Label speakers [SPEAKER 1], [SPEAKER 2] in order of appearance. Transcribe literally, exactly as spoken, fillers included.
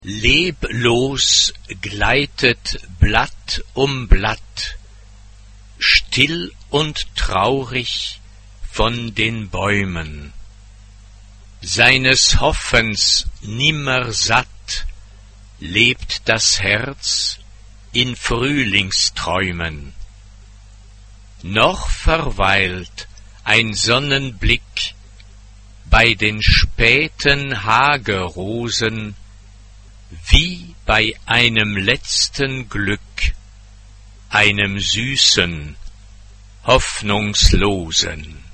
[SPEAKER 1] Leblos gleitet Blatt um Blatt, still und traurig von den Bäumen. Seines Hoffens nimmer satt lebt das Herz in Frühlingsträumen. Noch verweilt ein Sonnenblick bei den späten Hagerosen, wie bei einem letzten Glück, einem süßen, hoffnungslosen.